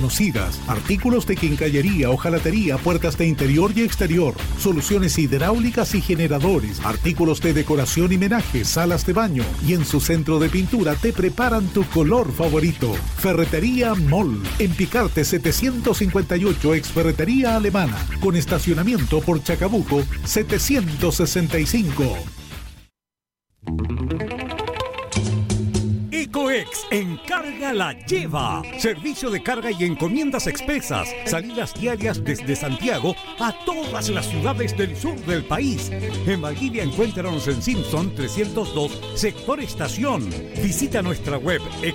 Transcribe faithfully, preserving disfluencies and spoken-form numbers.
reconocidas, artículos de quincallería, hojalatería, puertas de interior y exterior, soluciones hidráulicas y generadores, artículos de decoración y menaje, salas de baño, y en su centro de pintura te preparan tu color favorito. Ferretería Mall, en Picarte setecientos cincuenta y ocho, ex Ferretería Alemana, con estacionamiento por Chacabuco setecientos sesenta y cinco. Ecoex Encarga la Lleva. Servicio de carga y encomiendas expresas. Salidas diarias desde Santiago a todas las ciudades del sur del país. En Valdivia encuéntranos en Simpson trescientos dos, sector estación. Visita nuestra web